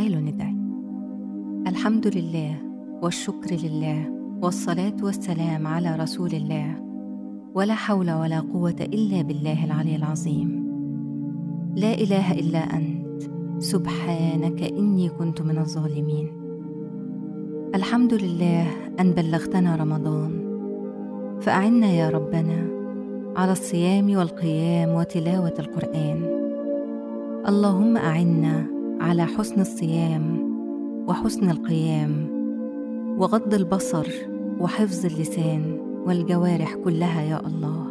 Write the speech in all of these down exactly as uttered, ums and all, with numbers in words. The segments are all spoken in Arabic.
تعالوا ندعي. الحمد لله والشكر لله والصلاة والسلام على رسول الله، ولا حول ولا قوة إلا بالله العلي العظيم. لا إله إلا أنت، سبحانك إني كنت من الظالمين. الحمد لله أن بلغتنا رمضان، فأعنا يا ربنا على الصيام والقيام وتلاوة القرآن. اللهم أعنا على حسن الصيام وحسن القيام وغض البصر وحفظ اللسان والجوارح كلها يا الله.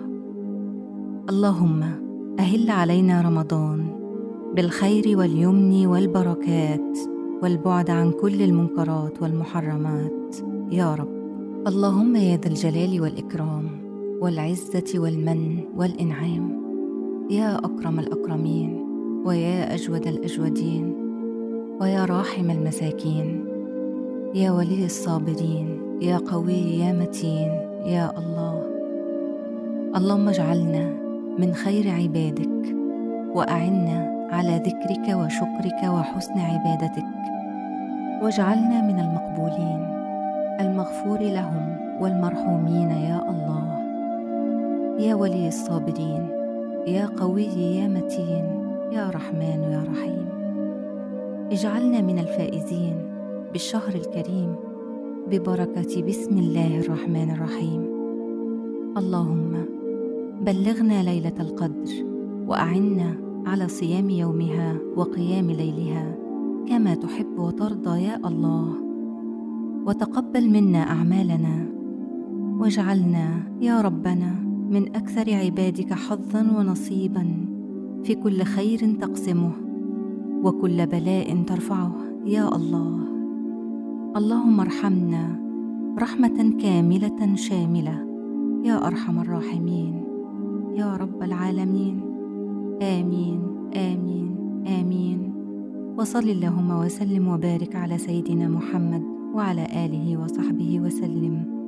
اللهم أهل علينا رمضان بالخير واليمن والبركات والبعد عن كل المنكرات والمحرمات يا رب. اللهم يا ذا الجلال والإكرام والعزة والمن والإنعام، يا أكرم الأكرمين ويا أجود الأجودين ويا راحم المساكين، يا ولي الصابرين، يا قوي يا متين يا الله. اللهم اجعلنا من خير عبادك، وأعنا على ذكرك وشكرك وحسن عبادتك، واجعلنا من المقبولين المغفور لهم والمرحومين يا الله. يا ولي الصابرين، يا قوي يا متين يا رحمن يا رحيم، اجعلنا من الفائزين بالشهر الكريم ببركة بسم الله الرحمن الرحيم. اللهم بلغنا ليلة القدر، وأعنا على صيام يومها وقيام ليلها كما تحب وترضى يا الله، وتقبل منا أعمالنا، واجعلنا يا ربنا من أكثر عبادك حظا ونصيبا في كل خير تقسمه وكل بلاء ترفعه يا الله. اللهم ارحمنا رحمة كاملة شاملة يا أرحم الراحمين يا رب العالمين. آمين آمين آمين. وصل اللهم وسلم وبارك على سيدنا محمد وعلى آله وصحبه وسلم.